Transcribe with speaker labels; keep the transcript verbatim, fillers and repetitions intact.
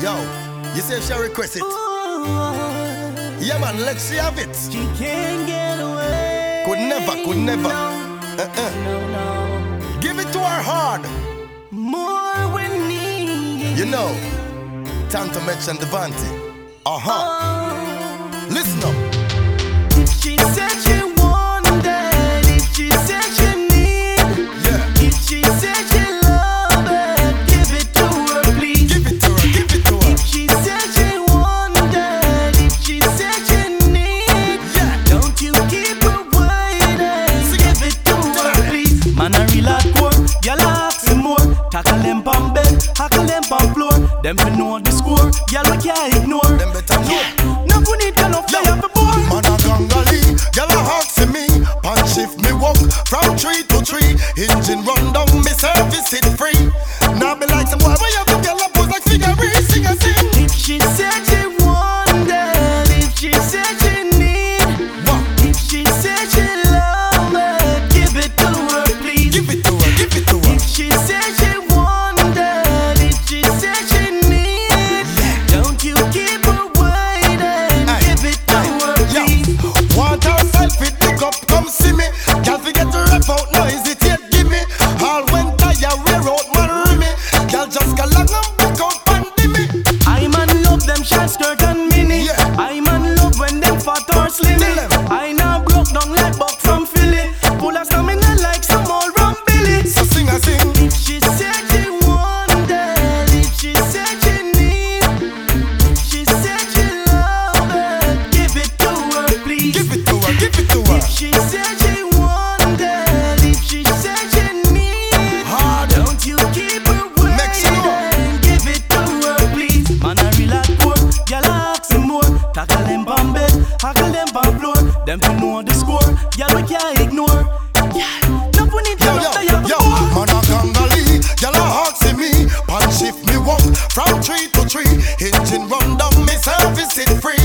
Speaker 1: Yo, you say she request it? Yeah man, let's see have it.
Speaker 2: She can't get away.
Speaker 1: Could never, could never.
Speaker 2: No,
Speaker 1: Uh-uh.
Speaker 2: no, no.
Speaker 1: Give it to her hard.
Speaker 2: More we need.
Speaker 1: You know, time to mention Devante. Uh-huh.
Speaker 2: Oh.
Speaker 1: Listen up.
Speaker 2: If she said she wanted, if she said she need,
Speaker 1: Yeah.
Speaker 2: if she said she love it, give it to her, please.
Speaker 1: Give it to her, give it to her.
Speaker 2: If she said she wanted, if she said she need,
Speaker 1: Yeah.
Speaker 2: don't you keep her waiting.
Speaker 1: Sing
Speaker 2: Give
Speaker 1: it.
Speaker 2: it to her,
Speaker 1: Tell her.
Speaker 2: please. Man, I real hardcore, y'all asking more. Tackle them on bed, tackle them on floor. Them fi know the score, y'all we can't ignore.
Speaker 1: Them better know.
Speaker 2: No one need to know fly up the board.
Speaker 1: Man a gangali, gyal a hawk me. Pan shift me walk from tree to tree. Engine run down, me service it free. Now be like some boy, where you go, gyal a pose like figure, sing a sing.
Speaker 2: If she said she wanted, if she said she need,
Speaker 1: What?
Speaker 2: if she said she love it, give it to her, please.
Speaker 1: Give it to her, give it to her.
Speaker 2: If she said she wanted, if she said she need, don't you keep her waiting.
Speaker 1: Aye.
Speaker 2: Give it to her,
Speaker 1: Yo,
Speaker 2: please.
Speaker 1: want herself it, pick up, come see me. Gyal forget to rap out, no hesitate, give me. All when tire wear out, man rimmy. Gyal just go long and back out, pandemic.
Speaker 2: I man love them short skirt and mini.
Speaker 1: Yeah.
Speaker 2: I man love when them fat or slim.
Speaker 1: Tell 'em.
Speaker 2: I now broke down like buck from Philly. Full of stamina like some old rum Billy.
Speaker 1: So sing a sing.
Speaker 2: If she said she wanted, if she said she need, if she said she love it, give it to her, please.
Speaker 1: Give it to her, give it to her.
Speaker 2: If she said she wanted, if she said she need,
Speaker 1: Hard.
Speaker 2: don't you keep her
Speaker 1: Make some more.
Speaker 2: waiting. Give it to her, please. Man, I real hardcore, y'all asking more. Tackle them on bed, tackle them on floor. Them to know the score, y'all we can't ignore. Yeah, no one need to
Speaker 1: Yo,
Speaker 2: know
Speaker 1: yo,
Speaker 2: the
Speaker 1: yo, man a gangali, gyal a hawk see me. Pan shift me walk from tree to tree. Engine run down, me service it free.